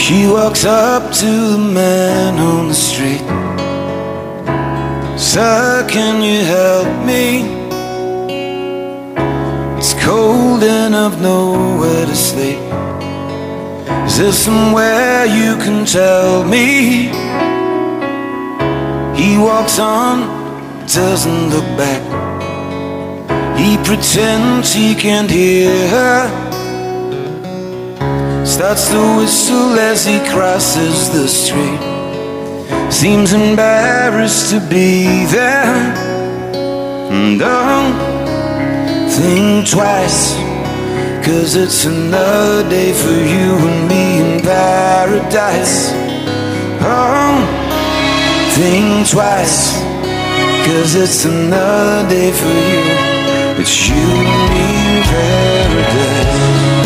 She walks up to the man on the street. Sir, can you help me? It's cold and I've nowhere to sleep. Is there somewhere you can tell me? He walks on, doesn't look back. He pretends he can't hear her. Starts to whistle as he crosses the street. Seems embarrassed to be there. And don't think twice, 'cause it's another day for you and me in paradise. Oh, think twice, 'cause it's another day for you. It's you and me in paradise.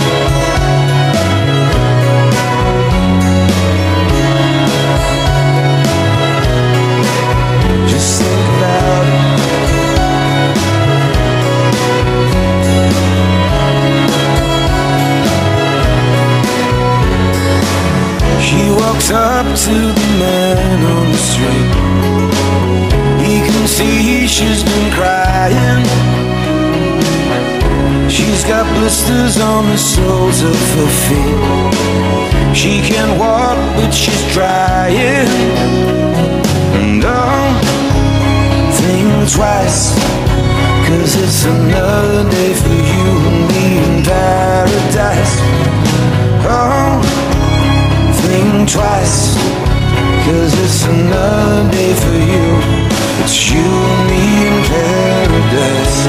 Just think about it. She walks up to the man on the street. He can see she's been crying. She's got blisters on the soles of her feet. She can't walk, but she's trying. And don't think twice, 'cause it's another day for you and me in paradise. Oh, think twice, 'cause it's another day for you. It's you and me in paradise.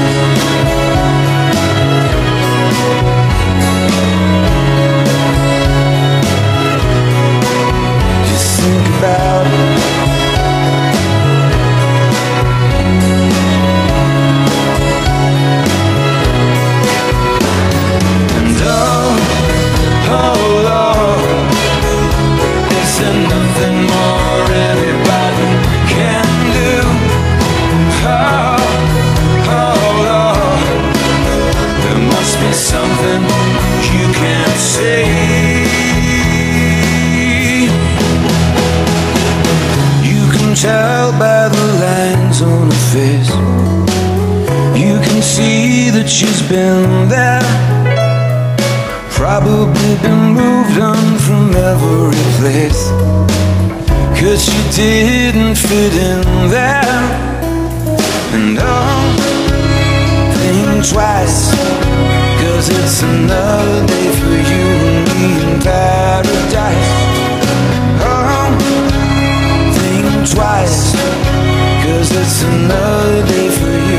Just think about it. And oh Lord, is there nothing more anybody can do? Oh Lord, there must be something you can't say. You can tell by the lines on her face. You can see that she's been there. Probably been moved on from every place, 'cause she didn't fit in there. And don't think twice, 'cause it's another day for you and me in paradise. Oh, think twice, 'cause it's another day for you.